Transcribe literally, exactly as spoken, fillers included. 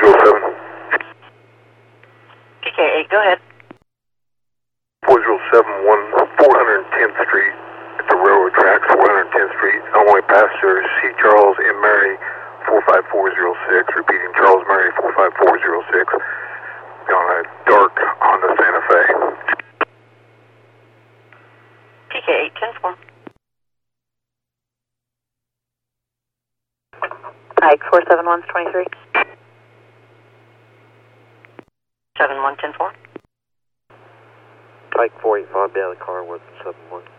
zero seven. P K eight, go ahead. four zero seven one, four hundred tenth Street, at the railroad tracks, four hundred tenth Street. On-way passenger C. Charles M. Murray, four five four zero six. Repeating, Charles Murray, four five four zero six. On a dark Honda Santa Fe. P K eight, ten four. Ike, four seven one twenty-three. seven one ten four. Pike four eight five, be out of the car with seven one.